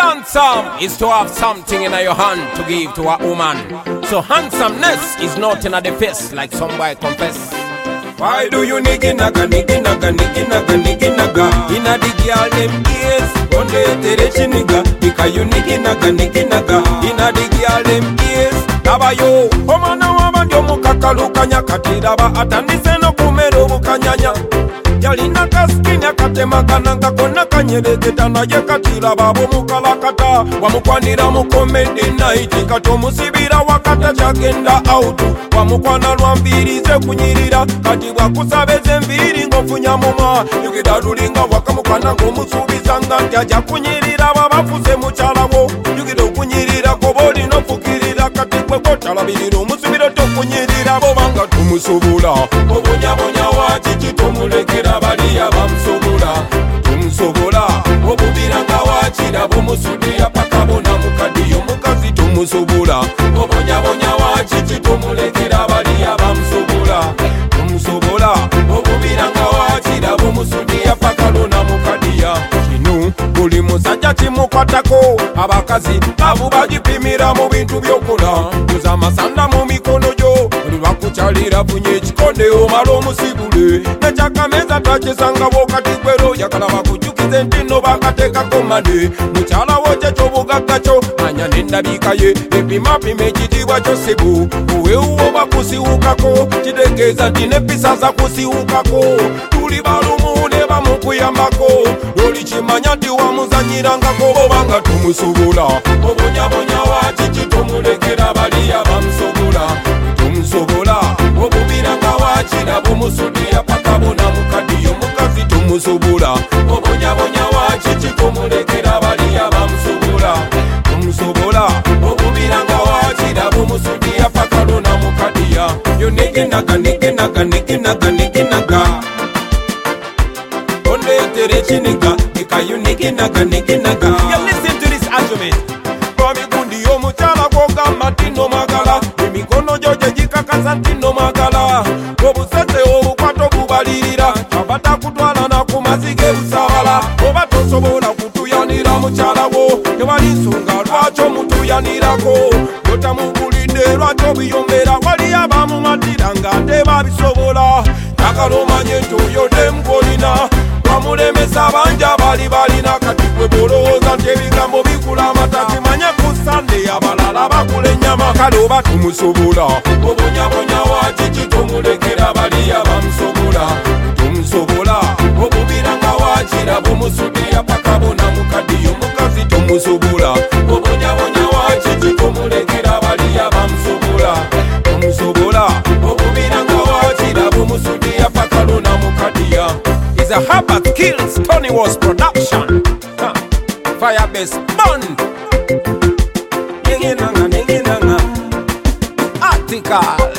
handsome is to have something in your hand to give to a woman. So handsomeness is not in the face like some boy confess. Why do you nigga naga nigga naga nigga naga nigga naga? Inna the girl them ears, one day terechi nigga. Because you nigga naga nigga naga. Inna the girl them ears. Naba yo, omana wama ndio mukakaluka nyakatira ba atandise no kumero bukanyanya. Yalina kaskini akatemagana nkakona kanyereketa naye katira babo mukalakata wamukwanira mu comedy night kato musibira wakata chagenda out wamukwana lwambirize kunyirira kati bwakusabeze mbiri ngofunya mumwa yugidarulinga wakamukwana ngomusubizanga nti aja kunyirira babafuze mukyalawo yugida okunyirira koboli nofukirira kati kwe kotalabirira omusubiro tokunyirira bobanga tumusobola obunyabonya wakiki tomulekera baliya bamusobola tumusobola obubiranga wakira bumusudiya paka bona mukadiyo mukazi tumusobola obunyabonya wakiki tomulekera baliya bamusobola tumusobola obubiranga wakira bumusudiya paka bona mukadiya kino buli musajja kimukwatako abakazi abo bagipimira mu bintu byokola kuza amasanda mu mikono gyo lwakukyalira funye ekikonde omala omusibule nekyakameza twakisanga bwokatikwero yakala bakujukize nti no bakateekako mane mukyalawo kyekyobugaga kyo anya nendabika ye epimapima ekitiibwa kyo sibu owewuwo bakusiwukako kitegeeza nti nepisa za kusiwukako tuli balumu ne bamukuyambako loli kimanya nti wamuzanyirangako obanga tumusobola obonyabonya wakiki tomulekera baliya bamusobola tumusobola obubiranga wakira bumusudiya paka bona mukadiyo mukazi tumusobola obonyabonya wakiki tomulekera baliya bamusobola tumusobola obubiranga wakira bumusudiya paka bona mukadiya yo niginaga niginaga niginaga niginaga ondetere chiniga ikayo niginaga niginaga. You listen to this argument kwamikundi yomukyala gwogamba tino magala emikono gyo gyegikakasa tino magala obusese obukwato bubalirira abatakutwala nakumaziga ebusabala oba tosobola kutuyanira mukyalawo tewali nsonga lwaki omutuyanirako yotamugulidde lwaki obiyombera wali abamumatira nga ate babisobola yakala omanye nti oyo demgolina wamulemesa banja bali balina kati gwe bolowooza nti ebigambo bikula amatati manye ku sande abalala bakula ennyama kale oba tumusobola obonyabonya wakiki tomulekera baliya bamusobola tumusobola obubiranga wakira bumusudiya paka bona mukadiyo mukazi tumusobola obonyabonya wakiki tomulekera baliya bamusobola tumusobola obubiranga wakira bumusudiya paka bona mukadiya. Is a Herbert Skills Tony Was production. Firebase Bond. Ninginanga, ninginanga. Article.